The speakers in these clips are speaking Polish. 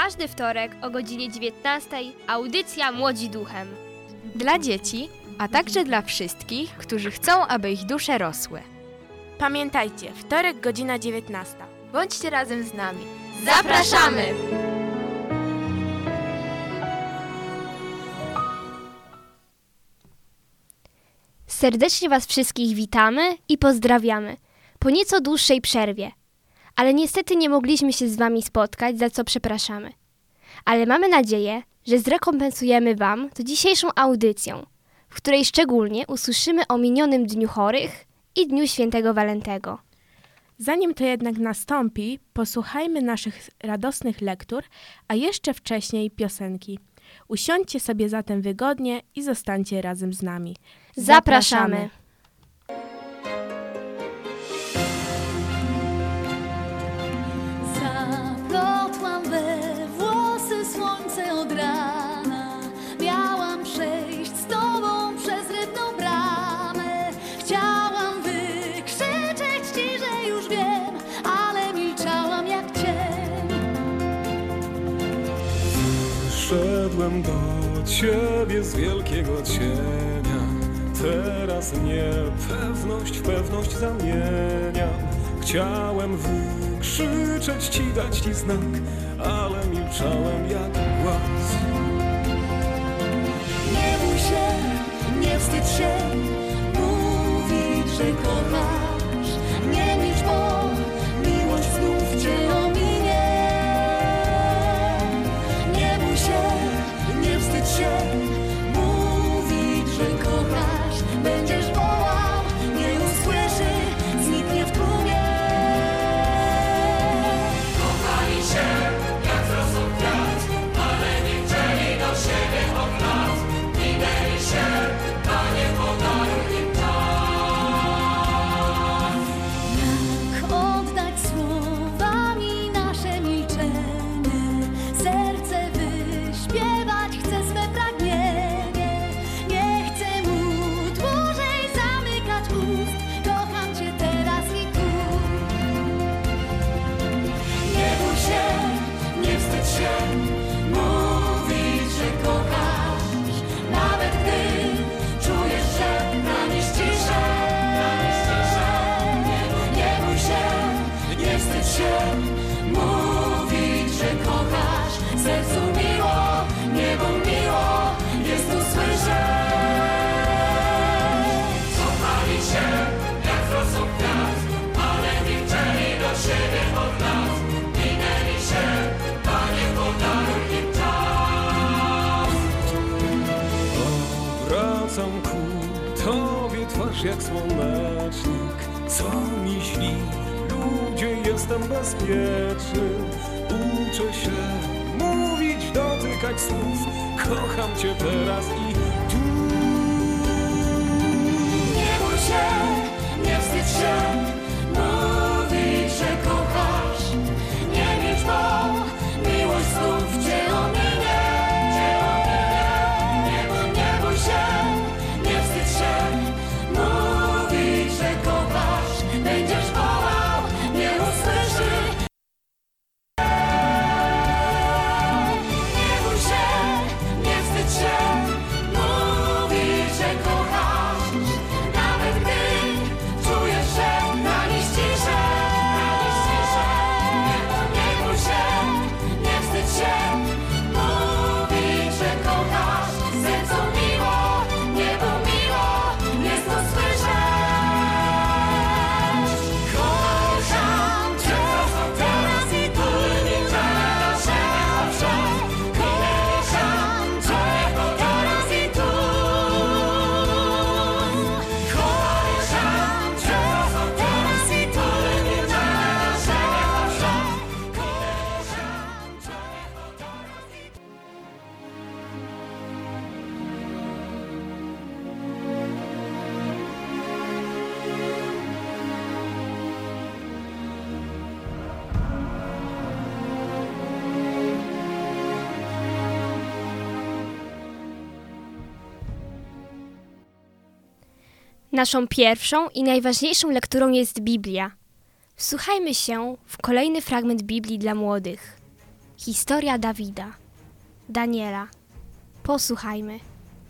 każdy wtorek o godzinie 19 audycja Młodzi Duchem. Dla dzieci, a także dla wszystkich, którzy chcą, aby ich dusze rosły. Pamiętajcie, wtorek godzina 19. Bądźcie razem z nami. Zapraszamy! Serdecznie Was wszystkich witamy i pozdrawiamy po nieco dłuższej przerwie. Ale niestety nie mogliśmy się z Wami spotkać, za co przepraszamy. Ale mamy nadzieję, że zrekompensujemy Wam to dzisiejszą audycją, w której szczególnie usłyszymy o minionym Dniu Chorych i Dniu Świętego Walentego. Zanim to jednak nastąpi, posłuchajmy naszych radosnych lektur, a jeszcze wcześniej piosenki. Usiądźcie sobie zatem wygodnie i zostańcie razem z nami. Zapraszamy! Zaplotłam we włosy słońce od rana. Miałam przejść z tobą przez rybną bramę. Chciałam wykrzyczeć ci, że już wiem, ale milczałam jak cień. Szedłem do ciebie z wielkiego cienia. Teraz niepewność w pewność zamieniam. Chciałem wykrzyczeć ci, dać ci znak, ale milczałem jak głaz. Nie bój się, nie wstydź się mówić, że kochasz. Nie milcz, bo miłość znów cię ominie. Nie bój się, nie wstydź się mówić, że kochasz. Będziesz wołał, nie usłyszy, zniknie w tłumie. Kochali się jak zrosł kwiat, ale milczeli do siebie od lat. Minęli się, Panie, podaruj im tak. Jak oddać słowami nasze milczenie? Serce wyśpiewać chce swe pragnienie. Nie chcę mu dłużej zamykać ust. Kocham cię teraz i tu. Nie bój się, nie wstydź się mówić, że kochasz. Nawet gdy czujesz, że ranisz ciszę. Nie bój się, nie wstydź się mówić, że kochasz. Sercu miło, niebo miło jest usłyszeć. Kochali się jak zrosł kwiat, ale milczeli do siebie od lat. Minęli się, Panie, podaruj im czas. Wracam ku tobie twarz jak słonecznik. Co mi śni, ludzie, jestem bezpieczny. Uczę się mówić, dotykać słów. Kocham cię teraz i tu. Nie bój się, nie wstydź się mówić, że kochasz. Nie milcz, bo miłość znów cię ominie. Nie bój się, nie wstydź się mówić, że kochasz. Będziesz wołał, nie usłyszy. Nie bój się, nie wstydź się mówić, że kochasz. Nawet gdy czujesz, że ranisz ciszę. Nie bój się, nie wstydź się mówić, że kochasz. Sercu miło, niebo miło jest to słyszeć. Kocham cię teraz i tu, zawsze, zawsze. Kocham cię teraz i tu. Kocham cię teraz i tu, zawsze, zawsze. Kocham cię teraz i tu. Naszą pierwszą i najważniejszą lekturą jest Biblia. Wsłuchajmy się w kolejny fragment Biblii dla młodych. Historia Dawida, Daniela. Posłuchajmy.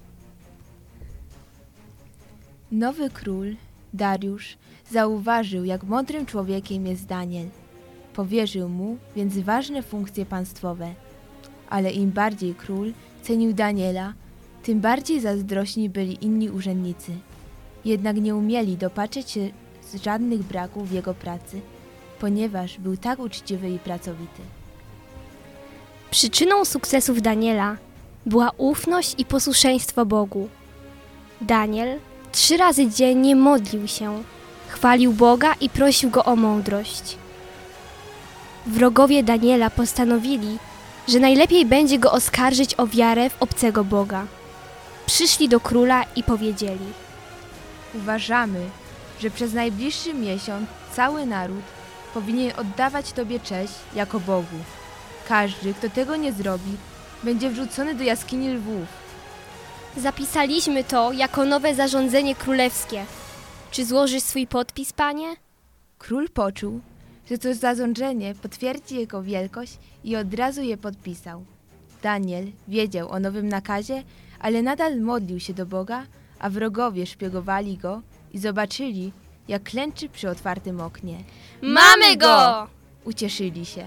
Nowy król, Dariusz, zauważył, jak mądrym człowiekiem jest Daniel. Powierzył mu więc ważne funkcje państwowe. Ale im bardziej król cenił Daniela, tym bardziej zazdrośni byli inni urzędnicy. Jednak nie umieli dopatrzeć się z żadnych braków w jego pracy, ponieważ był tak uczciwy i pracowity. Przyczyną sukcesów Daniela była ufność i posłuszeństwo Bogu. Daniel 3 razy dziennie modlił się, chwalił Boga i prosił Go o mądrość. Wrogowie Daniela postanowili, że najlepiej będzie go oskarżyć o wiarę w obcego Boga. Przyszli do króla i powiedzieli: Uważamy, że przez najbliższy miesiąc cały naród powinien oddawać Tobie cześć jako Bogu. Każdy, kto tego nie zrobi, będzie wrzucony do jaskini lwów. Zapisaliśmy to jako nowe zarządzenie królewskie. Czy złożysz swój podpis, panie? Król poczuł, że to zarządzenie potwierdzi jego wielkość i od razu je podpisał. Daniel wiedział o nowym nakazie, ale nadal modlił się do Boga, a wrogowie szpiegowali go i zobaczyli, jak klęczy przy otwartym oknie. Mamy go! Ucieszyli się.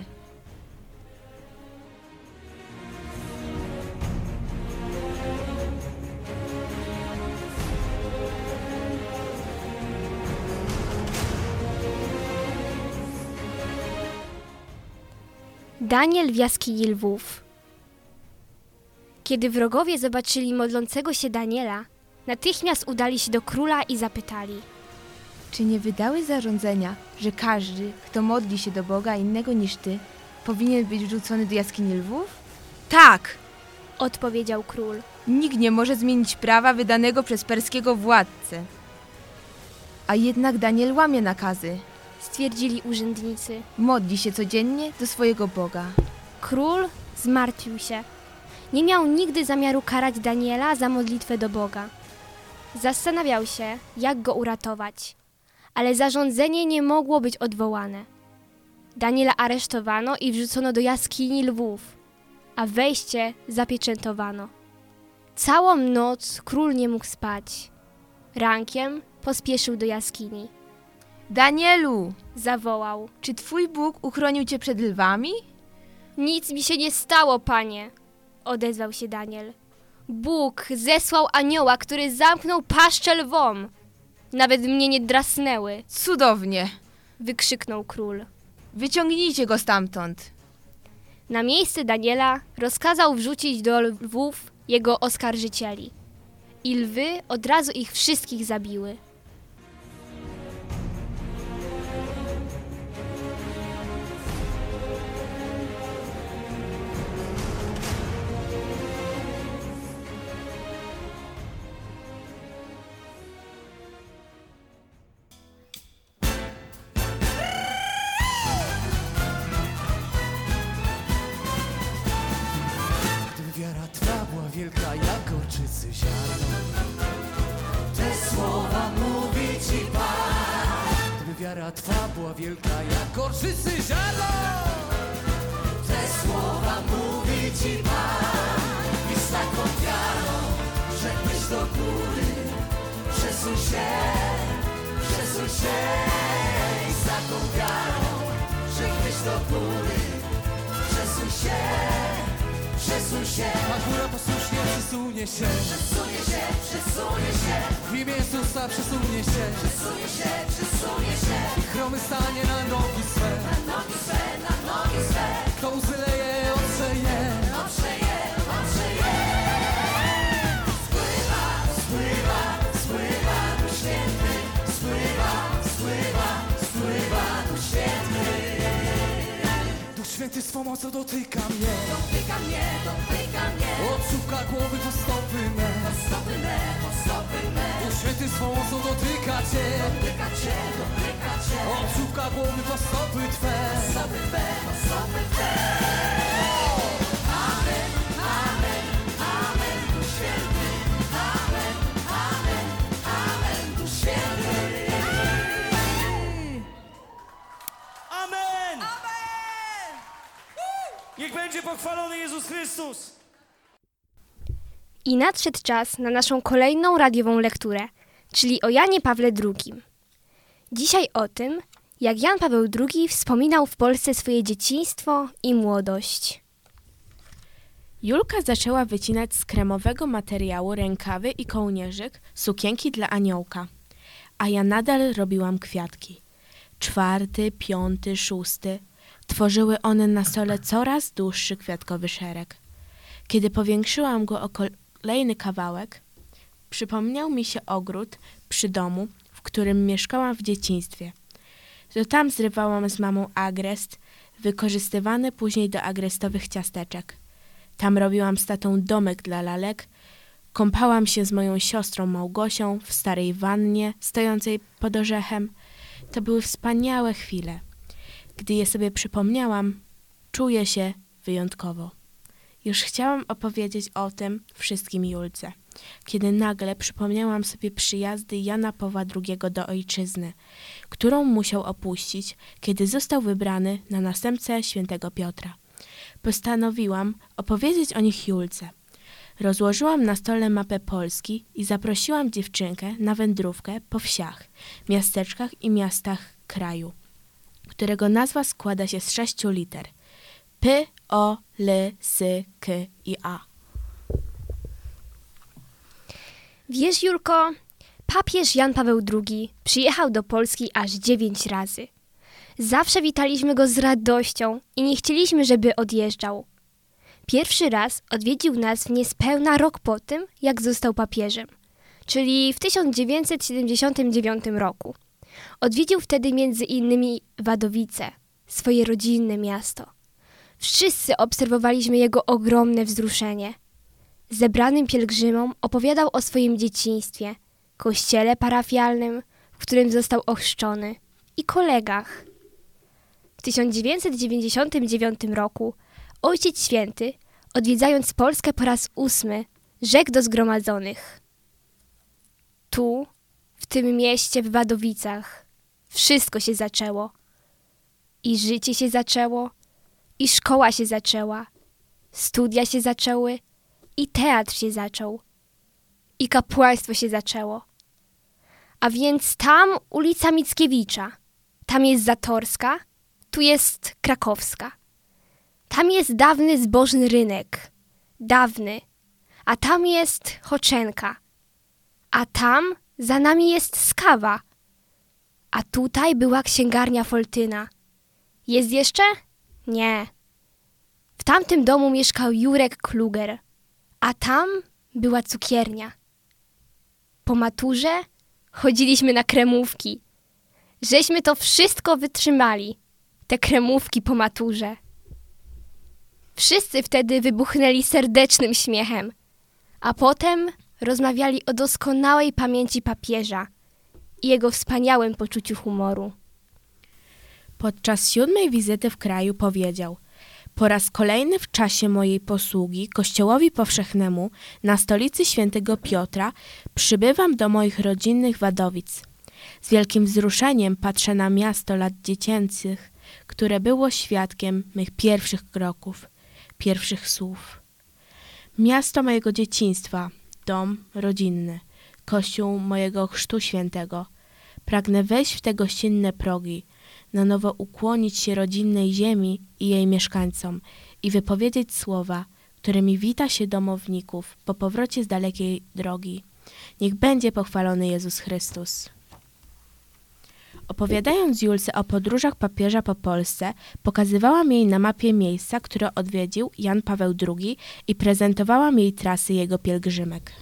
Daniel w jaskini lwów. Kiedy wrogowie zobaczyli modlącego się Daniela, natychmiast udali się do króla i zapytali: Czy nie wydały zarządzenia, że każdy, kto modli się do Boga innego niż ty, powinien być wrzucony do jaskini lwów? Tak! Odpowiedział król. Nikt nie może zmienić prawa wydanego przez perskiego władcę. A jednak Daniel łamie nakazy. Stwierdzili urzędnicy. Modli się codziennie do swojego Boga. Król zmartwił się. Nie miał nigdy zamiaru karać Daniela za modlitwę do Boga. Zastanawiał się, jak go uratować, ale zarządzenie nie mogło być odwołane. Daniela aresztowano i wrzucono do jaskini lwów, a wejście zapieczętowano. Całą noc król nie mógł spać. Rankiem pospieszył do jaskini. Danielu, Zawołał: czy twój Bóg uchronił cię przed lwami? Nic mi się nie stało, panie, odezwał się Daniel. Bóg zesłał anioła, który zamknął paszczę lwom. Nawet mnie nie drasnęły, Cudownie. wykrzyknął król. Wyciągnijcie go stamtąd. Na miejsce Daniela rozkazał wrzucić do lwów jego oskarżycieli. I lwy od razu ich wszystkich zabiły. Gdyby wiara Twa była wielka jak gorczycy ziarno, te słowa mówi Ci Pan. Gdyby wiara Twa była wielka jak gorczycy ziarno, te słowa mówi Ci Pan. I z taką wiarą rzekłbyś do góry, przesuń się, przesuń się. I z taką wiarą rzekłbyś do góry, przesuń się, przesuń się. A góra posłusznie przesunie się, przesunie się, przesunie się. W imię Jezusa przesunie się, przesunie się, przesunie się. I chromy stanie na nogi swe, na nogi swe, na nogi swe. Kto łzy leje, otrze je, otrze je, otrze je. Spływa, spływa, spływa Duch Święty, spływa, spływa, spływa Duch Święty. Duch Święty swą mocą dotyka mnie, dotyka mnie, dotyka mnie. Od czubka głowy po stopy me, po stopy me, po stopy me. Duch Święty swą mocą dotyka Cię, dotyka Cię, dotyka Cię. Od czubka głowy po stopy Twe, po stopy Twe, po stopy Twe. Amen, amen, amen, Duch Święty. Amen, amen, amen, Duch Święty. Amen! Niech będzie pochwalony Jezus Chrystus! I nadszedł czas na naszą kolejną radiową lekturę, czyli o Janie Pawle II. Dzisiaj o tym, jak Jan Paweł II wspominał w Polsce swoje dzieciństwo i młodość. Julka zaczęła wycinać z kremowego materiału rękawy i kołnierzyk, sukienki dla aniołka. A ja nadal robiłam kwiatki. 4., 5., 6. Tworzyły one na stole coraz dłuższy kwiatkowy szereg. Kiedy powiększyłam go o kolejny kawałek, przypomniał mi się ogród przy domu, w którym mieszkałam w dzieciństwie. To tam zrywałam z mamą agrest, wykorzystywany później do agrestowych ciasteczek. Tam robiłam z tatą domek dla lalek, kąpałam się z moją siostrą Małgosią w starej wannie stojącej pod orzechem. To były wspaniałe chwile. Gdy je sobie przypomniałam, czuję się wyjątkowo. Już chciałam opowiedzieć o tym wszystkim Julce, kiedy nagle przypomniałam sobie przyjazdy Jana Pawła II do ojczyzny, którą musiał opuścić, kiedy został wybrany na następcę świętego Piotra. Postanowiłam opowiedzieć o nich Julce. Rozłożyłam na stole mapę Polski i zaprosiłam dziewczynkę na wędrówkę po wsiach, miasteczkach i miastach kraju, którego nazwa składa się z 6 liter: P, O, L, S, K i A. Wiesz, Julko, papież Jan Paweł II przyjechał do Polski aż 9 razy. Zawsze witaliśmy go z radością i nie chcieliśmy, żeby odjeżdżał. Pierwszy raz odwiedził nas niespełna rok po tym, jak został papieżem, czyli w 1979 roku. Odwiedził wtedy między innymi Wadowice, swoje rodzinne miasto. Wszyscy obserwowaliśmy jego ogromne wzruszenie. Zebranym pielgrzymom opowiadał o swoim dzieciństwie, kościele parafialnym, w którym został ochrzczony, i kolegach. W 1999 roku Ojciec Święty, odwiedzając Polskę po raz 8, rzekł do zgromadzonych: tu, w tym mieście w Wadowicach, wszystko się zaczęło. I życie się zaczęło, i szkoła się zaczęła, studia się zaczęły, i teatr się zaczął, i kapłaństwo się zaczęło. A więc tam ulica Mickiewicza, tam jest Zatorska, tu jest Krakowska. Tam jest dawny zbożny rynek, dawny, a tam jest Choczenka, a tam za nami jest Skawa, a tutaj była księgarnia Foltyna. Jest jeszcze? Nie. W tamtym domu mieszkał Jurek Kluger, a tam była cukiernia. Po maturze chodziliśmy na kremówki. Żeśmy to wszystko wytrzymali, te kremówki po maturze. Wszyscy wtedy wybuchnęli serdecznym śmiechem, a potem rozmawiali o doskonałej pamięci papieża i jego wspaniałym poczuciu humoru. Podczas 7. wizyty w kraju powiedział: po raz kolejny w czasie mojej posługi Kościołowi Powszechnemu na stolicy świętego Piotra przybywam do moich rodzinnych Wadowic. Z wielkim wzruszeniem patrzę na miasto lat dziecięcych, które było świadkiem mych pierwszych kroków, pierwszych słów. Miasto mojego dzieciństwa, dom rodzinny, kościół mojego chrztu świętego. Pragnę wejść w te gościnne progi, na nowo ukłonić się rodzinnej ziemi i jej mieszkańcom i wypowiedzieć słowa, którymi wita się domowników po powrocie z dalekiej drogi. Niech będzie pochwalony Jezus Chrystus. Opowiadając Julce o podróżach papieża po Polsce, pokazywałam jej na mapie miejsca, które odwiedził Jan Paweł II i prezentowałam jej trasy jego pielgrzymek.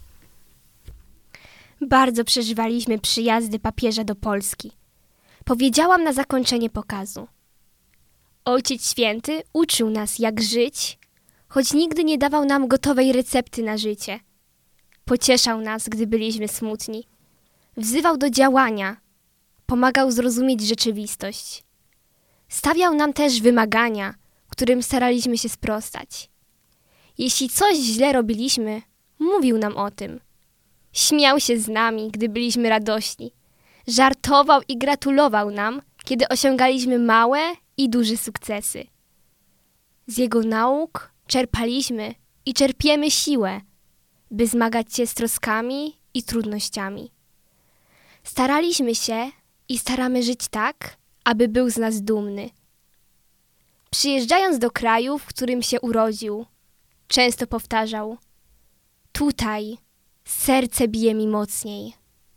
Bardzo przeżywaliśmy przyjazdy papieża do Polski. Powiedziałam na zakończenie pokazu: Ojciec Święty uczył nas, jak żyć, choć nigdy nie dawał nam gotowej recepty na życie. Pocieszał nas, gdy byliśmy smutni. Wzywał do działania. Pomagał zrozumieć rzeczywistość. Stawiał nam też wymagania, którym staraliśmy się sprostać. Jeśli coś źle robiliśmy, mówił nam o tym. Śmiał się z nami, gdy byliśmy radośni. Żartował i gratulował nam, kiedy osiągaliśmy małe i duże sukcesy. Z jego nauk czerpaliśmy i czerpiemy siłę, by zmagać się z troskami i trudnościami. Staraliśmy się i staramy żyć tak, aby był z nas dumny. Przyjeżdżając do kraju, w którym się urodził, często powtarzał: tutaj serce bije mi mocniej.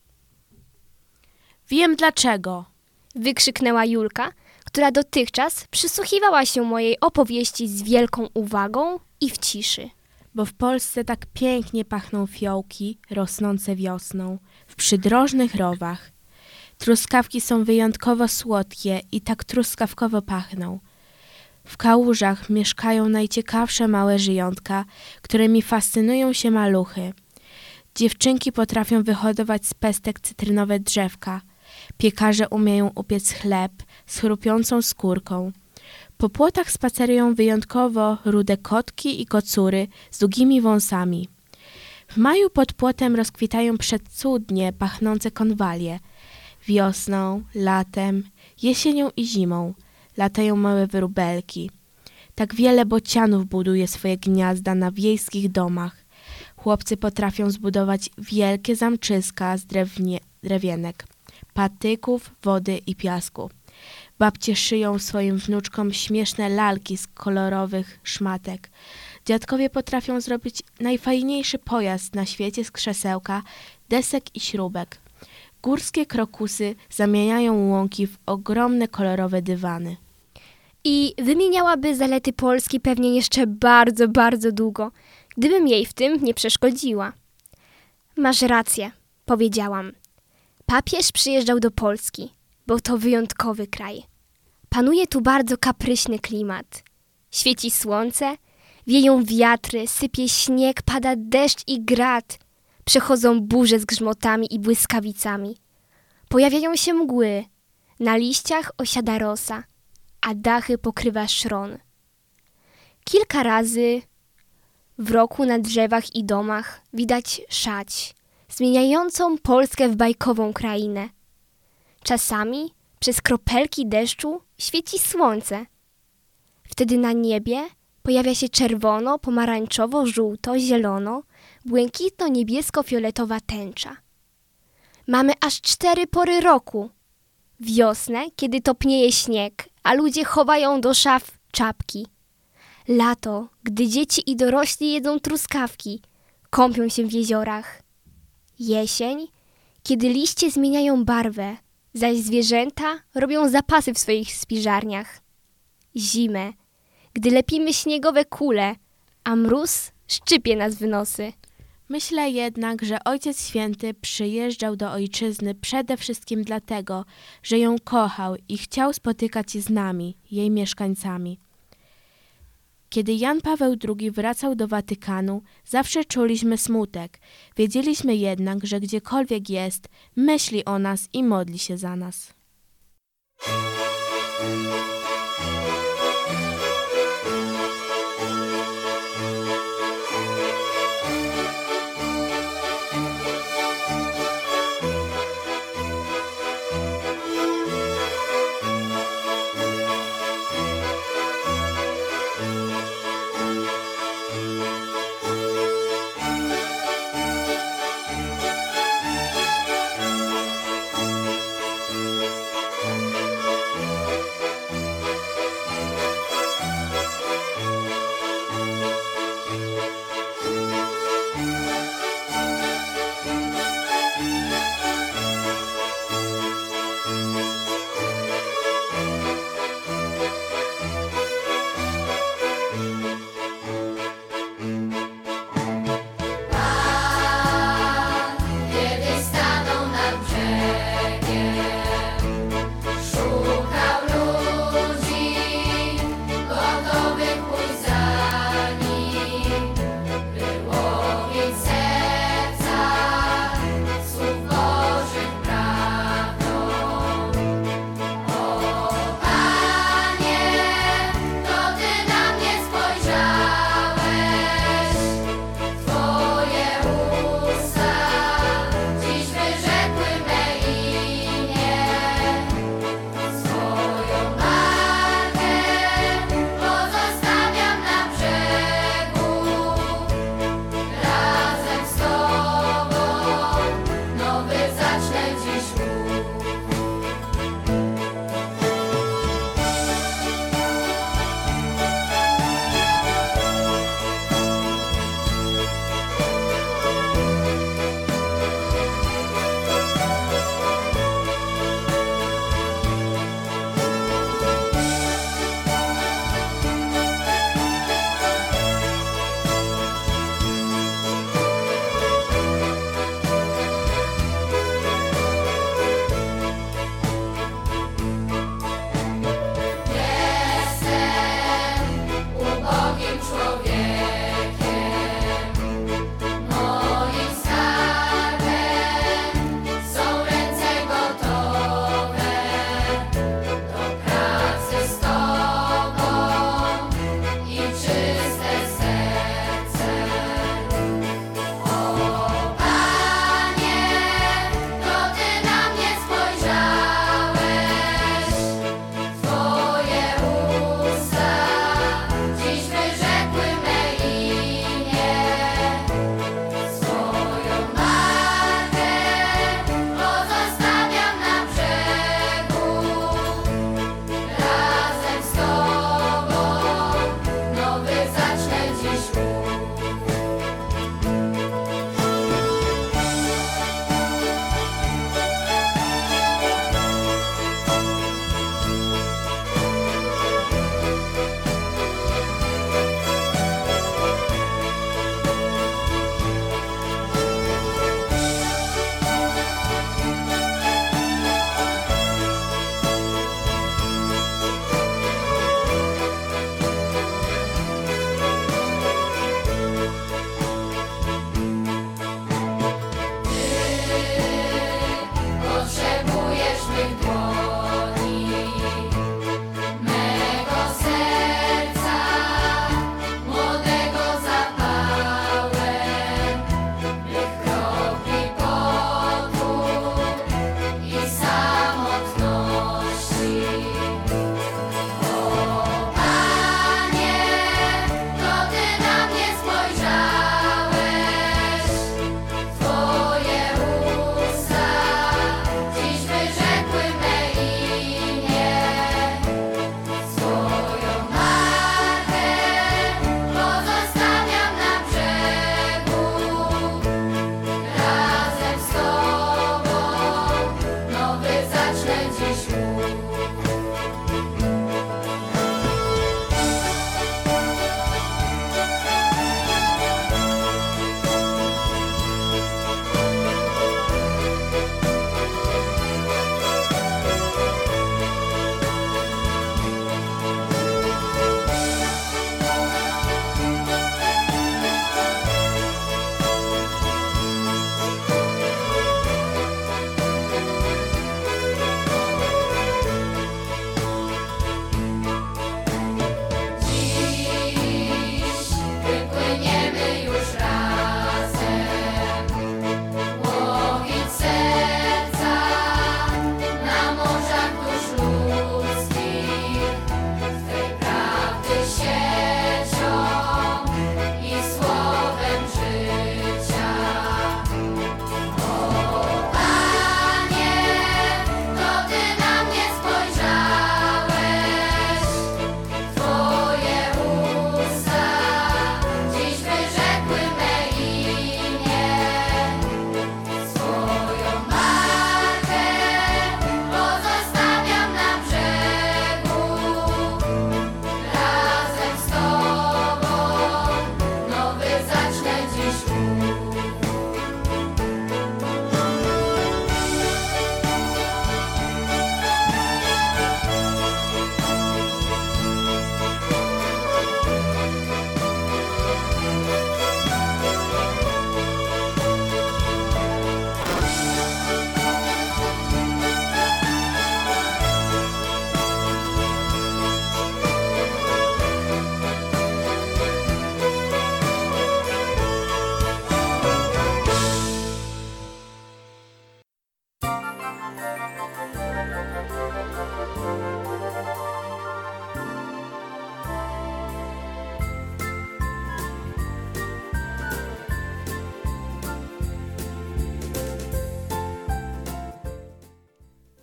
Wiem dlaczego. Wykrzyknęła Julka, która dotychczas przysłuchiwała się mojej opowieści z wielką uwagą i w ciszy. Bo w Polsce tak pięknie pachną fiołki rosnące wiosną w przydrożnych rowach. Truskawki są wyjątkowo słodkie i tak truskawkowo pachną. W kałużach mieszkają najciekawsze małe żyjątka, którymi fascynują się maluchy. Dziewczynki potrafią wyhodować z pestek cytrynowe drzewka. Piekarze umieją upiec chleb z chrupiącą skórką. Po płotach spacerują wyjątkowo rude kotki i kocury z długimi wąsami. W maju pod płotem rozkwitają przecudnie pachnące konwalie. Wiosną, latem, jesienią i zimą latają małe wróbelki. Tak wiele bocianów buduje swoje gniazda na wiejskich domach. Chłopcy potrafią zbudować wielkie zamczyska z drewienek, patyków, wody i piasku. Babcie szyją swoim wnuczkom śmieszne lalki z kolorowych szmatek. Dziadkowie potrafią zrobić najfajniejszy pojazd na świecie z krzesełka, desek i śrubek. Górskie krokusy zamieniają łąki w ogromne kolorowe dywany. I wymieniałaby zalety Polski pewnie jeszcze bardzo, bardzo długo, gdybym jej w tym nie przeszkodziła. Masz rację, powiedziałam. Papież przyjeżdżał do Polski, bo to wyjątkowy kraj. Panuje tu bardzo kapryśny klimat. Świeci słońce, wieją wiatry, sypie śnieg, pada deszcz i grad. Przechodzą burze z grzmotami i błyskawicami. Pojawiają się mgły, na liściach osiada rosa, a dachy pokrywa szron. Kilka razy w roku na drzewach i domach widać szać, zmieniającą Polskę w bajkową krainę. Czasami przez kropelki deszczu świeci słońce. Wtedy na niebie pojawia się czerwono, pomarańczowo, żółto, zielono, błękitno-niebiesko-fioletowa tęcza. Mamy aż 4 pory roku. Wiosnę, kiedy topnieje śnieg, a ludzie chowają do szaf czapki. Lato, gdy dzieci i dorośli jedzą truskawki, kąpią się w jeziorach. Jesień, kiedy liście zmieniają barwę, zaś zwierzęta robią zapasy w swoich spiżarniach. Zimę, gdy lepimy śniegowe kule, a mróz szczypie nas w nosy. Myślę jednak, że Ojciec Święty przyjeżdżał do ojczyzny przede wszystkim dlatego, że ją kochał i chciał spotykać się z nami, jej mieszkańcami. Kiedy Jan Paweł II wracał do Watykanu, zawsze czuliśmy smutek. Wiedzieliśmy jednak, że gdziekolwiek jest, myśli o nas i modli się za nas.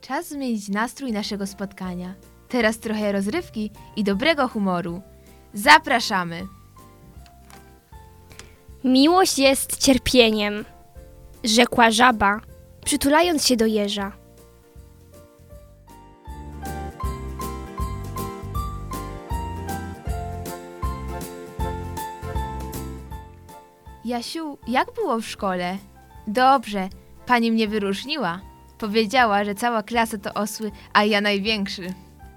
Czas zmienić nastrój naszego spotkania. Teraz trochę rozrywki i dobrego humoru. Zapraszamy! Miłość jest cierpieniem, rzekła żaba, przytulając się do jeża. Jasiu, jak było w szkole? Dobrze, pani mnie wyróżniła. Powiedziała, że cała klasa to osły, a ja największy.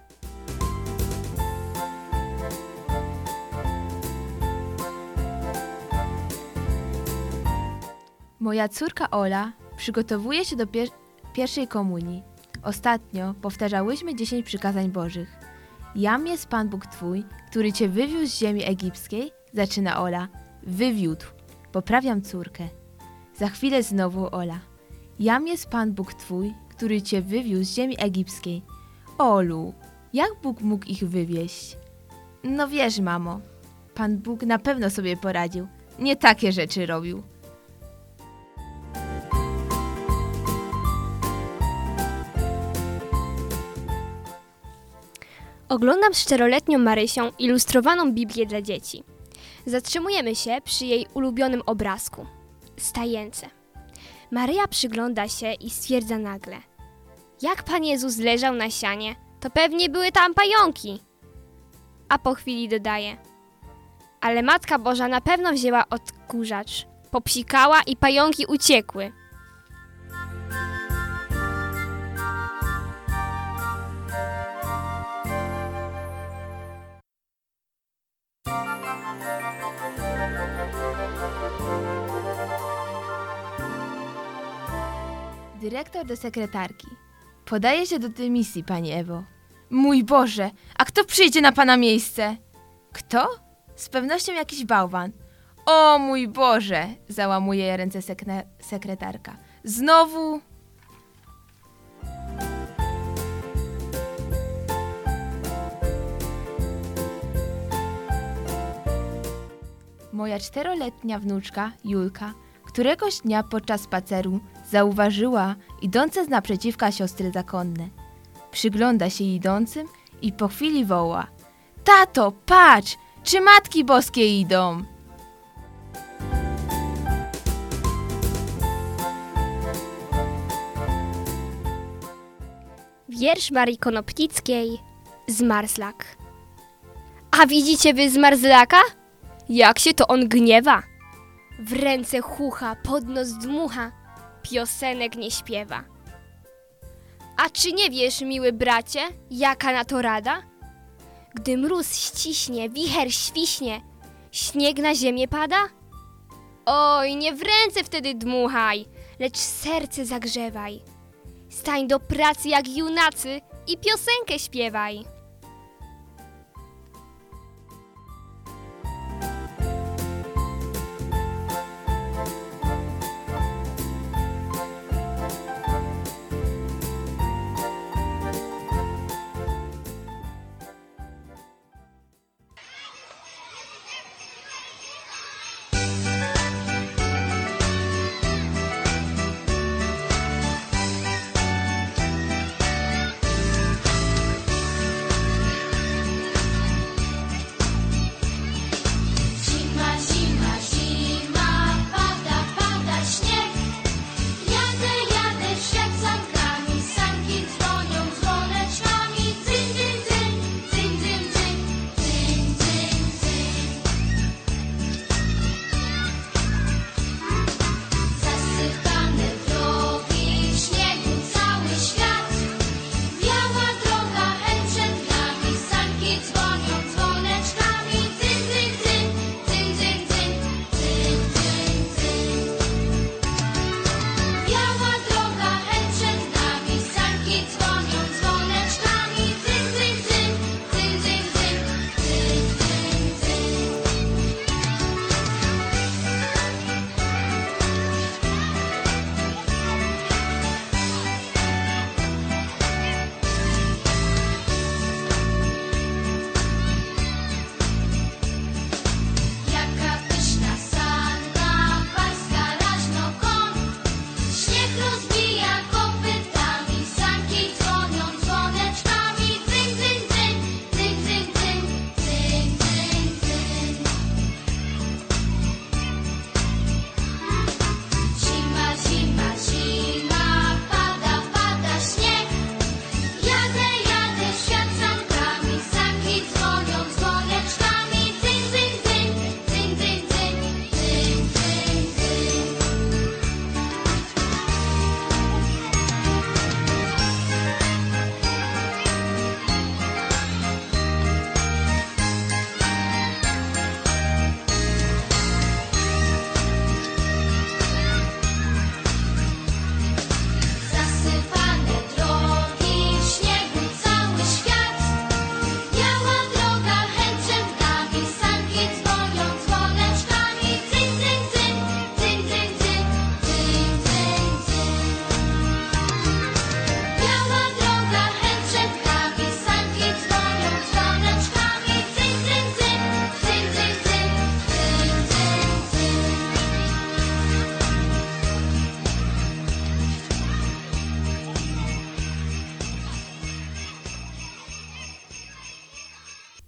Moja córka Ola przygotowuje się do pierwszej komunii. Ostatnio powtarzałyśmy 10 przykazań Bożych. Jam jest Pan Bóg Twój, który Cię wywiózł z ziemi egipskiej, zaczyna Ola. Wywiódł. Poprawiam córkę. Za chwilę znowu Ola. Jam jest Pan Bóg Twój, który Cię wywiózł z ziemi egipskiej. Olu, jak Bóg mógł ich wywieźć? No wiesz, mamo, Pan Bóg na pewno sobie poradził. Nie takie rzeczy robił. Oglądam z 4-letnią Marysią ilustrowaną Biblię dla dzieci. Zatrzymujemy się przy jej ulubionym obrazku – stajence. Maryja przygląda się i stwierdza nagle: jak Pan Jezus leżał na sianie, to pewnie były tam pająki. A po chwili dodaje: ale Matka Boża na pewno wzięła odkurzacz, popsikała i pająki uciekły. Dyrektor do sekretarki. Podaje się do dymisji, pani Ewo. Mój Boże, a kto przyjdzie na pana miejsce? Kto? Z pewnością jakiś bałwan. O mój Boże, załamuje ręce sekretarka. Znowu... Moja 4-letnia wnuczka, Julka, któregoś dnia podczas spaceru zauważyła idące z naprzeciwka siostry zakonne. Przygląda się idącym i po chwili woła: tato, patrz, czy Matki Boskie idą? Wiersz Marii Konopnickiej Zmarzlak. A widzicie wy zmarzlaka? Jak się to on gniewa? W ręce chucha, pod nos dmucha, piosenek nie śpiewa. A czy nie wiesz, miły bracie, jaka na to rada? Gdy mróz ściśnie, wicher świśnie, śnieg na ziemię pada? Oj, nie w ręce wtedy dmuchaj, lecz serce zagrzewaj. Stań do pracy jak junacy i piosenkę śpiewaj.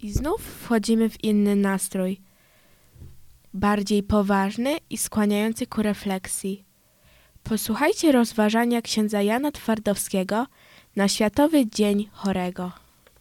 I znów wchodzimy w inny nastrój, bardziej poważny i skłaniający ku refleksji. Posłuchajcie rozważania księdza Jana Twardowskiego na Światowy Dzień Chorego.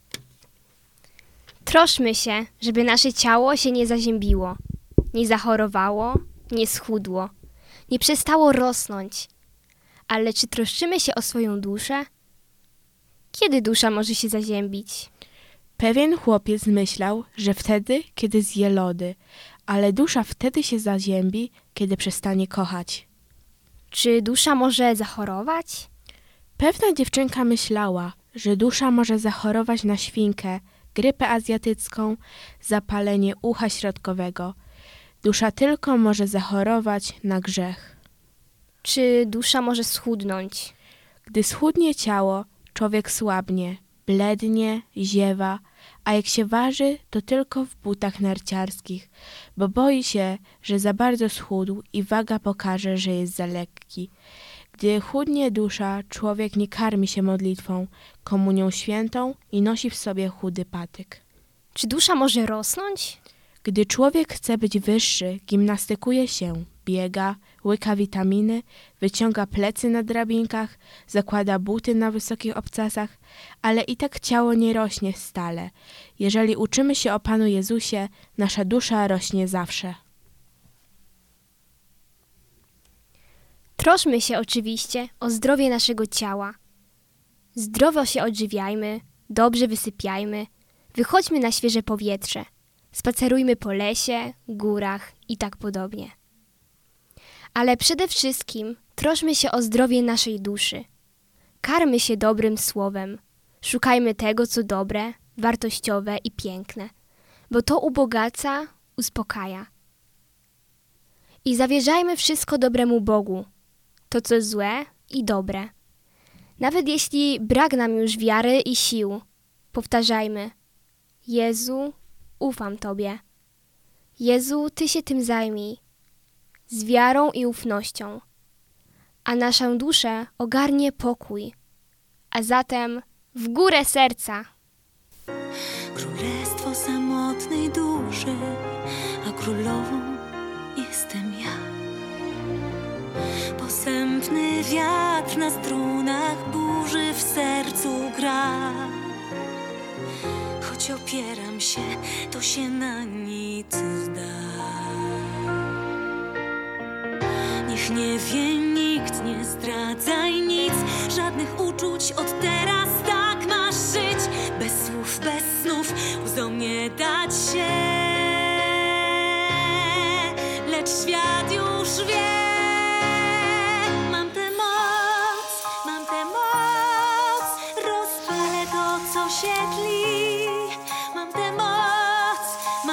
Troszmy się, żeby nasze ciało się nie zaziębiło, nie zachorowało, nie schudło, nie przestało rosnąć. Ale czy troszczymy się o swoją duszę? Kiedy dusza może się zaziębić? Pewien chłopiec myślał, że wtedy, kiedy zje lody, ale dusza wtedy się zaziębi, kiedy przestanie kochać. Czy dusza może zachorować? Pewna dziewczynka myślała, że dusza może zachorować na świnkę, grypę azjatycką, zapalenie ucha środkowego. Dusza tylko może zachorować na grzech. Czy dusza może schudnąć? Gdy schudnie ciało, człowiek słabnie, blednie, ziewa, a jak się waży, to tylko w butach narciarskich, bo boi się, że za bardzo schudł i waga pokaże, że jest za lekki. Gdy chudnie dusza, człowiek nie karmi się modlitwą, komunią świętą i nosi w sobie chudy patyk. Czy dusza może rosnąć? Gdy człowiek chce być wyższy, gimnastykuje się, biega, łyka witaminy, wyciąga plecy na drabinkach, zakłada buty na wysokich obcasach, ale i tak ciało nie rośnie stale. Jeżeli uczymy się o Panu Jezusie, nasza dusza rośnie zawsze. Troszmy się oczywiście o zdrowie naszego ciała. Zdrowo się odżywiajmy, dobrze wysypiajmy, wychodźmy na świeże powietrze, spacerujmy po lesie, górach i tak podobnie. Ale przede wszystkim troszmy się o zdrowie naszej duszy. Karmy się dobrym słowem, szukajmy tego, co dobre, wartościowe i piękne, bo to ubogaca, uspokaja. I zawierzajmy wszystko dobremu Bogu, to co złe i dobre. Nawet jeśli brak nam już wiary i sił, powtarzajmy: Jezu, ufam Tobie. Jezu, Ty się tym zajmij, z wiarą i ufnością, a naszą duszę ogarnie pokój. A zatem w górę serca! Królestwo samotnej duszy, a królową jestem ja. Posępny wiatr na strunach burzy w sercu gra. Choć opieram się, to się na nic zda. Niech nie wie nikt, nie zdradzaj nic, żadnych uczuć od teraz tak masz żyć. Bez słów, bez snów, łzom nie dać się. Lecz świat już wie. Mam tę moc, rozpalę to, co się tli. Mam tę moc,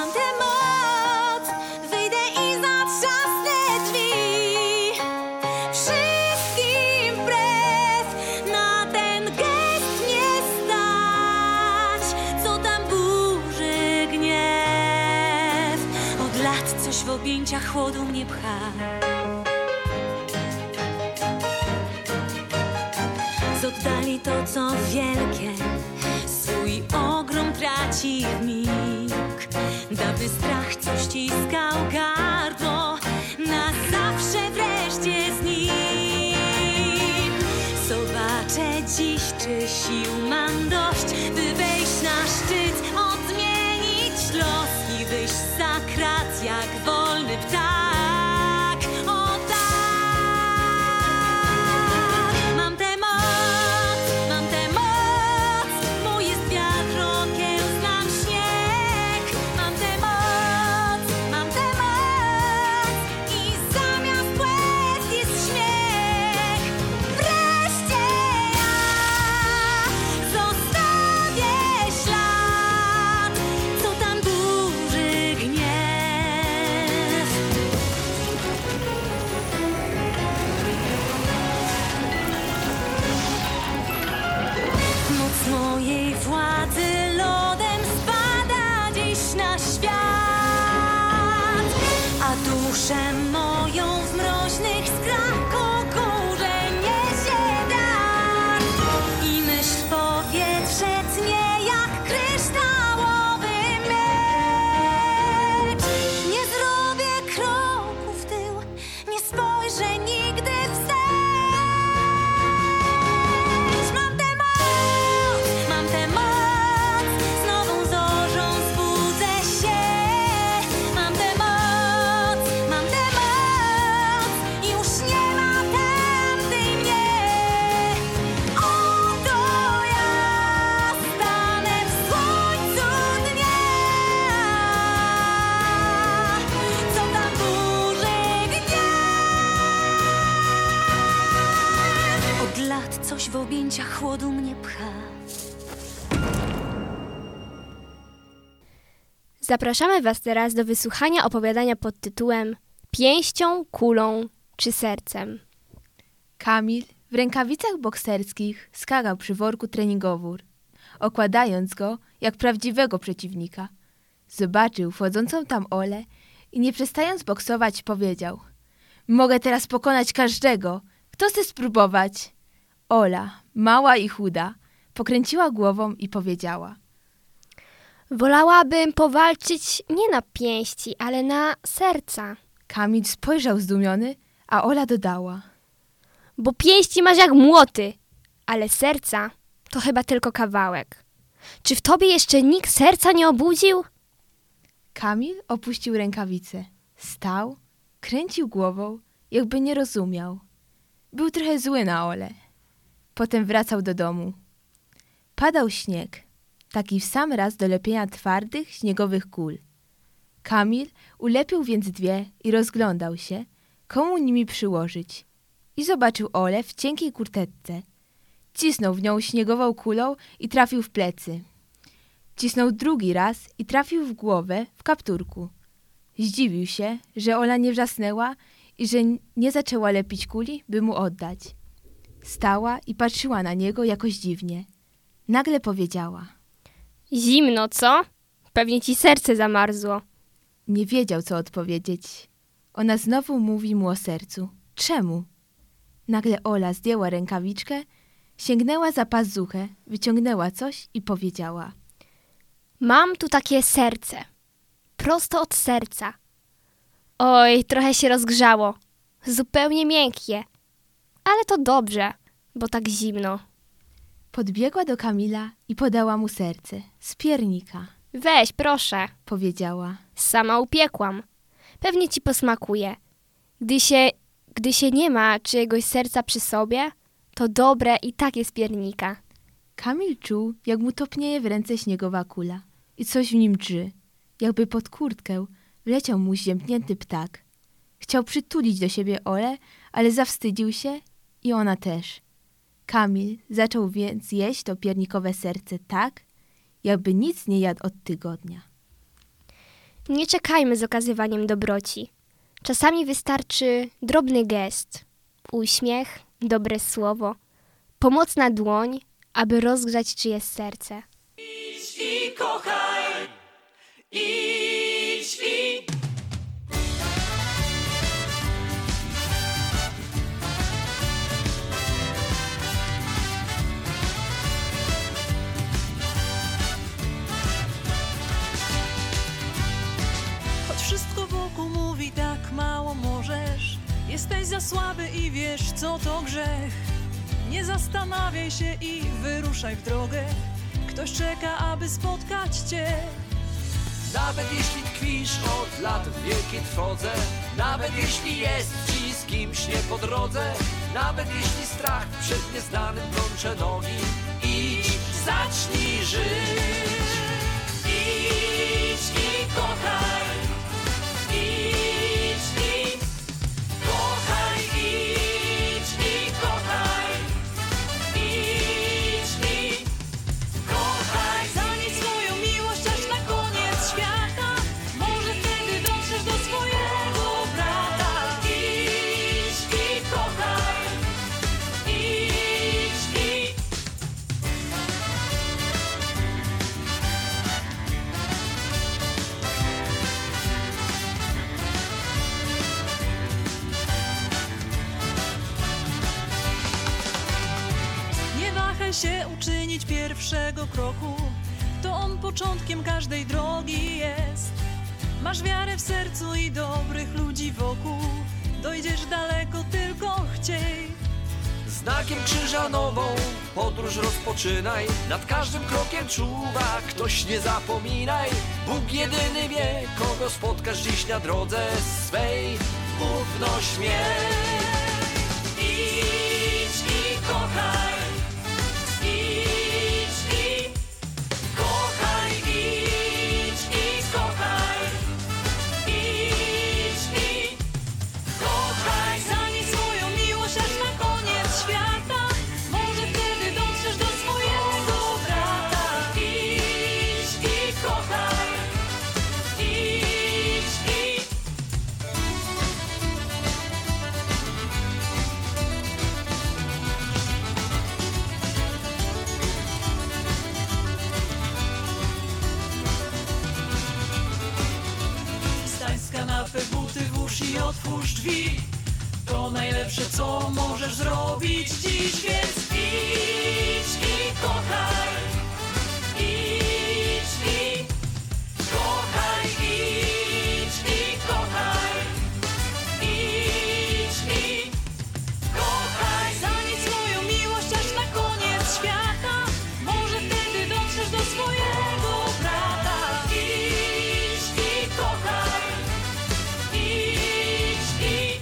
wyjdę i zatrzasnę drzwi. Wszystkim wbrew, na ten gest nie stać, co tam burzy gniew. Od lat coś w objęciach chłodu mnie pcha. Z oddali to, co wielkie, swój ogrom traci w mig. Dawny strach, co ściskał gardło, na zawsze wreszcie znikł. Zobaczę dziś, czy sił mam dość, by wejść na szczyt, odmienić los i wyjść za krat jak wolny ptak. Mam tę moc, mój jest wiatr, okiełznam śnie. Zapraszamy Was teraz do wysłuchania opowiadania pod tytułem Pięścią, kulą czy sercem. Kamil w rękawicach bokserskich skakał przy worku treningowór, okładając go jak prawdziwego przeciwnika. Zobaczył wchodzącą tam Olę i nie przestając boksować powiedział: mogę teraz pokonać każdego. Kto chce spróbować? Ola, mała i chuda, pokręciła głową i powiedziała: Wolałabym powalczyć nie na pięści, ale na serca. Kamil spojrzał zdumiony, a Ola dodała: Bo pięści masz jak młoty, ale serca to chyba tylko kawałek. Czy w tobie jeszcze nikt serca nie obudził? Kamil opuścił rękawice, stał, kręcił głową, jakby nie rozumiał. Był trochę zły na Olę. Potem wracał do domu. Padał śnieg, taki w sam raz do lepienia twardych, śniegowych kul. Kamil ulepił więc dwie i rozglądał się, komu nimi przyłożyć. I zobaczył Olę w cienkiej kurtetce. Cisnął w nią śniegową kulą i trafił w plecy. Cisnął drugi raz i trafił w głowę w kapturku. Zdziwił się, że Ola nie wrzasnęła i że nie zaczęła lepić kuli, by mu oddać. Stała i patrzyła na niego jakoś dziwnie. Nagle powiedziała: Zimno, co? Pewnie ci serce zamarzło. Nie wiedział, co odpowiedzieć. Ona znowu mówi mu o sercu. Czemu? Nagle Ola zdjęła rękawiczkę, sięgnęła za pazuchę, wyciągnęła coś i powiedziała: Mam tu takie serce. Prosto od serca. Oj, trochę się rozgrzało. Zupełnie miękkie. Ale to dobrze, bo tak zimno. Podbiegła do Kamila i podała mu serce. Z piernika, Weź, proszę. powiedziała. Sama upiekłam. Pewnie ci posmakuje. Gdy się nie ma czyjegoś serca przy sobie, to dobre i tak jest piernika. Kamil czuł, jak mu topnieje w ręce śniegowa kula i coś w nim drży. Jakby pod kurtkę wleciał mu zziębnięty ptak. Chciał przytulić do siebie Olę, ale zawstydził się i ona też. Kamil zaczął więc jeść to piernikowe serce tak, jakby nic nie jadł od tygodnia. Nie czekajmy z okazywaniem dobroci. Czasami wystarczy drobny gest, uśmiech, dobre słowo, pomocna dłoń, aby rozgrzać czyjeś serce. Idź i kochaj, idź i... Choć wszystko wokół mówi tak mało możesz, jesteś za słaby i wiesz co to grzech. Nie zastanawiaj się i wyruszaj w drogę, ktoś czeka, aby spotkać cię. Nawet jeśli tkwisz od lat w wielkiej trwodze, nawet jeśli jest ci z kimś nie po drodze, nawet jeśli strach przed nieznanym plącze nogi, idź, zacznij żyć. Idź i kochaj, idź i kochaj, idź i kochaj, idź i kochaj. Zanieś swoją miłość aż na koniec świata, może wtedy dotrzesz do swojego brata. Idź i kochaj, idź i... Nie wahaj się uczynić pierwszego kroku, to on początkiem każdej drogi jest. Masz wiarę w sercu i dobrych ludzi wokół, dojdziesz daleko, tylko chciej. Znakiem krzyża nową podróż rozpoczynaj, nad każdym krokiem czuwa ktoś, nie zapominaj. Bóg jedyny wie, kogo spotkasz dziś na drodze swej, ufność miej. Idź i kochaj, idź i kochaj, idź i kochaj, idź i kochaj. Zanieś swoją miłość aż na koniec świata, może wtedy dotrzesz do swojego brata. Idź i kochaj, otwórz drzwi. To najlepsze, co możesz zrobić dziś, więc idź i kochaj. Idź i kochaj, idź i kochaj. Idź i kochaj. Zanieś swoją miłość aż na koniec świata. Może wtedy dotrzesz do swojego brata. Idź i kochaj. Idź i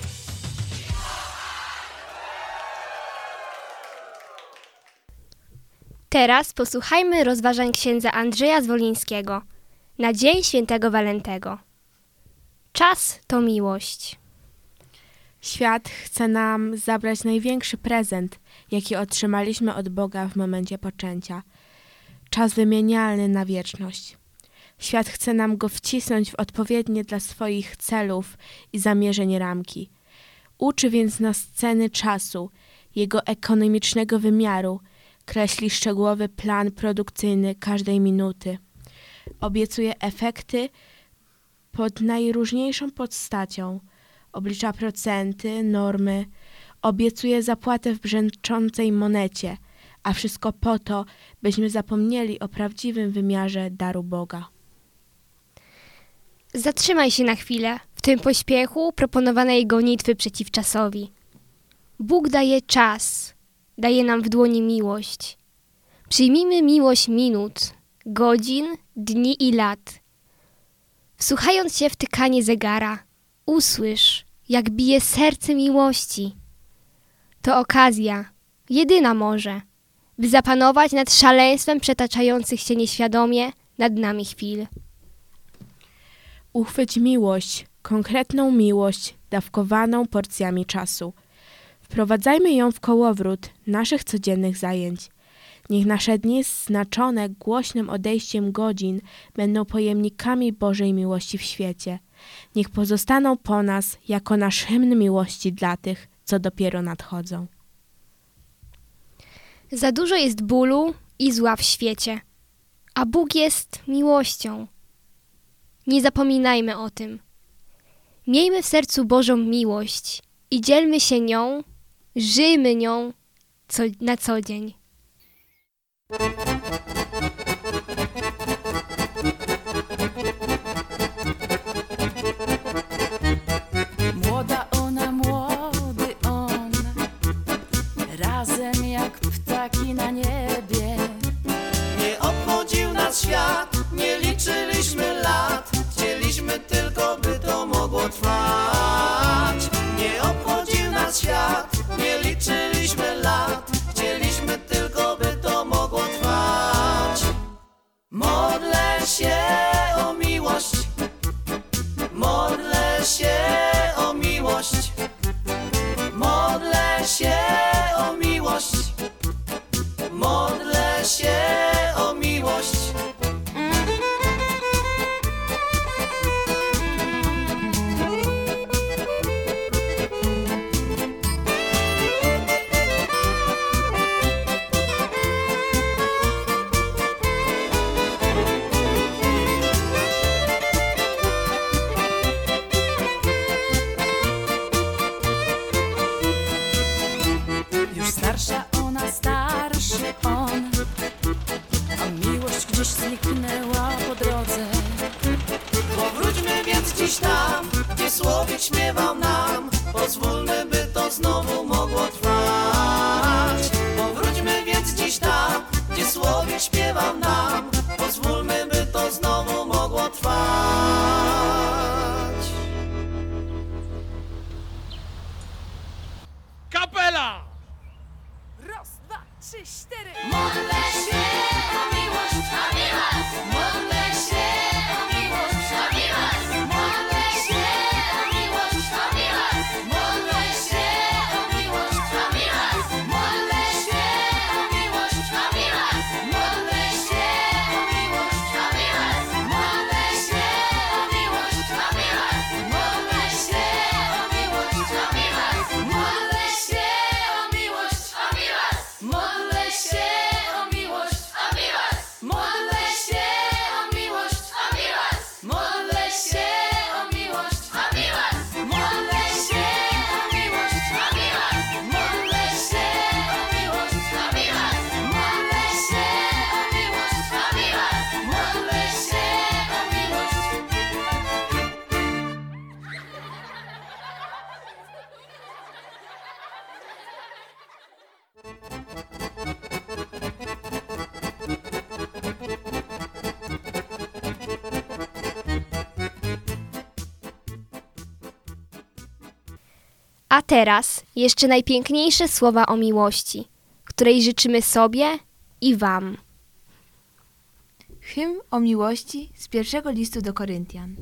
Teraz posłuchajmy rozważań księdza Andrzeja Zwolińskiego na Dzień Świętego Walentego. Czas to miłość. Świat chce nam zabrać największy prezent, jaki otrzymaliśmy od Boga w momencie poczęcia. Czas wymienialny na wieczność. Świat chce nam go wcisnąć w odpowiednie dla swoich celów i zamierzeń ramki. Uczy więc nas ceny czasu, jego ekonomicznego wymiaru, kreśli szczegółowy plan produkcyjny każdej minuty. Obiecuje efekty pod najróżniejszą postacią. Oblicza procenty, normy. Obiecuje zapłatę w brzęczącej monecie, a wszystko po to, byśmy zapomnieli o prawdziwym wymiarze daru Boga. Zatrzymaj się na chwilę w tym pośpiechu proponowanej gonitwy przeciw czasowi. Bóg daje czas, daje nam w dłoni miłość. Przyjmijmy miłość minut, godzin, dni i lat. Wsłuchając się w tykanie zegara, usłysz, jak bije serce miłości. To okazja, jedyna może, by zapanować nad szaleństwem przetaczających się nieświadomie nad nami chwil. Uchwyć miłość, konkretną miłość, dawkowaną porcjami czasu. Wprowadzajmy ją w kołowrót naszych codziennych zajęć. Niech nasze dni znaczone głośnym odejściem godzin będą pojemnikami Bożej miłości w świecie. Niech pozostaną po nas jako nasz hymn miłości dla tych, co dopiero nadchodzą. Za dużo jest bólu i zła w świecie, a Bóg jest miłością. Nie zapominajmy o tym. Miejmy w sercu Bożą miłość i dzielmy się nią, żyjmy nią na co dzień. Młoda ona, młody on, razem jak ptaki na niebie. Nie obchodził nas świat, nie liczyliśmy lat, chcieliśmy tylko, by to mogło trwać. Nie obchodził nas świat, nie liczyliśmy lat, chcieliśmy tylko, by to mogło trwać. Modlę się o miłość, modlę się o miłość, modlę się o miłość, modlę się o miłość. Już starsza ona, starszy on, a miłość gdzieś zniknęła po drodze. Powróćmy więc dziś tam, gdzie słowik śpiewał nam, pozwólmy, by to znowu mogło trwać. Powróćmy więc dziś tam, gdzie słowik śpiewał nam, pozwólmy, by to znowu mogło trwać. Kapela! Raz, dwa, trzy, cztery. Modlę się o miłość, o miłość. Modlę się o miłość, o miłość. Modlę się o miłość, o miłość. Modlę się o miłość, o miłość. Modlę się o miłość, o miłość. Modlę się o A teraz jeszcze najpiękniejsze słowa o miłości, której życzymy sobie i wam. Hymn o miłości z pierwszego listu do Koryntian.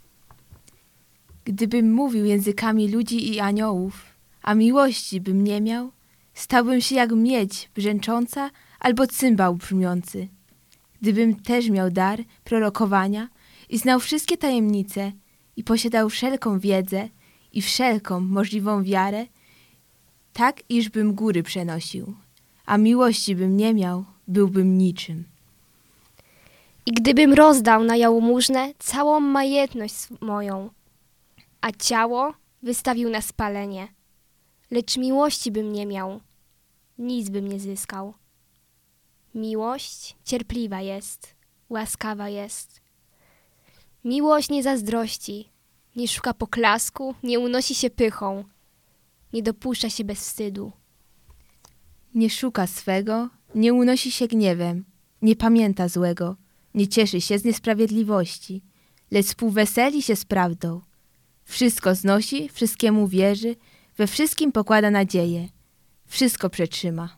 Gdybym mówił językami ludzi i aniołów, a miłości bym nie miał, stałbym się jak miedź brzęcząca albo cymbał brzmiący. Gdybym też miał dar prorokowania i znał wszystkie tajemnice i posiadał wszelką wiedzę i wszelką możliwą wiarę, tak iżbym góry przenosił, a miłości bym nie miał, byłbym niczym. I gdybym rozdał na jałmużnę całą majętność moją, a ciało wystawił na spalenie, lecz miłości bym nie miał, nic bym nie zyskał. Miłość cierpliwa jest, łaskawa jest. Miłość nie zazdrości, nie szuka poklasku, nie unosi się pychą, nie dopuszcza się bezwstydu. Nie szuka swego, nie unosi się gniewem, nie pamięta złego, nie cieszy się z niesprawiedliwości, lecz współweseli się z prawdą. Wszystko znosi, wszystkiemu wierzy, we wszystkim pokłada nadzieję, wszystko przetrzyma.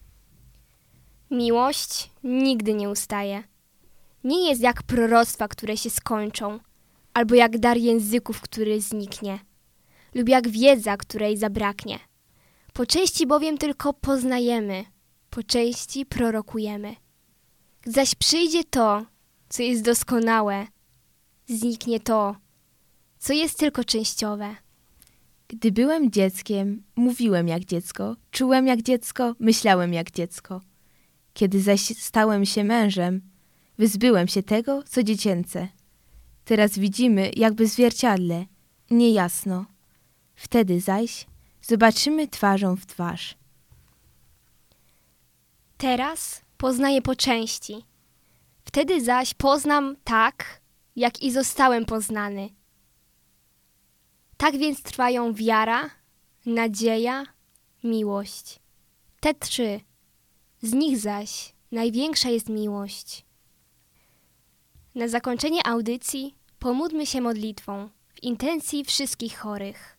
Miłość nigdy nie ustaje. Nie jest jak proroctwa, które się skończą, albo jak dar języków, który zniknie, lub jak wiedza, której zabraknie. Po części bowiem tylko poznajemy, po części prorokujemy. Gdy zaś przyjdzie to, co jest doskonałe, zniknie to, co jest tylko częściowe. Gdy byłem dzieckiem, mówiłem jak dziecko, czułem jak dziecko, myślałem jak dziecko. Kiedy zaś stałem się mężem, wyzbyłem się tego, co dziecięce. Teraz widzimy jakby w zwierciadle, niejasno. Wtedy zaś zobaczymy twarzą w twarz. Teraz poznaję po części. Wtedy zaś poznam tak, jak i zostałem poznany. Tak więc trwają wiara, nadzieja, miłość. Te trzy. Z nich zaś największa jest miłość. Na zakończenie audycji pomódlmy się modlitwą w intencji wszystkich chorych.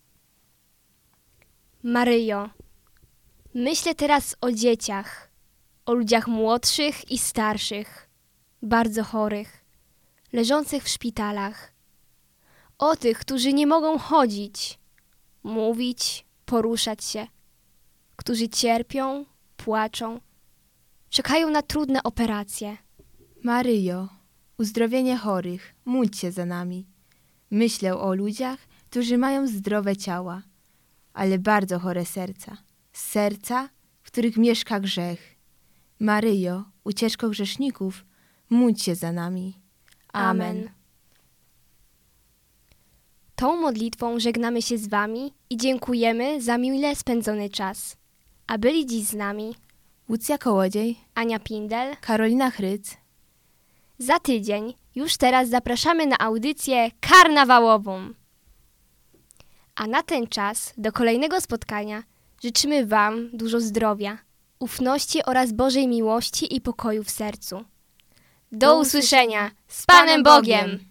Maryjo, myślę teraz o dzieciach, o ludziach młodszych i starszych, bardzo chorych, leżących w szpitalach, o tych, którzy nie mogą chodzić, mówić, poruszać się, którzy cierpią, płaczą, czekają na trudne operacje. Maryjo, uzdrowienie chorych, módl się za nami. Myślę o ludziach, którzy mają zdrowe ciała, ale bardzo chore serca. Serca, w których mieszka grzech. Maryjo, ucieczko grzeszników, módl się za nami. Amen. Tą modlitwą żegnamy się z wami i dziękujemy za mile spędzony czas. A byli dziś z nami Łucja Kołodziej, Ania Pindel, Karolina Chryc. Za tydzień już teraz zapraszamy na audycję karnawałową. A na ten czas do kolejnego spotkania życzymy wam dużo zdrowia, ufności oraz Bożej miłości i pokoju w sercu. Do usłyszenia! Z Panem Bogiem!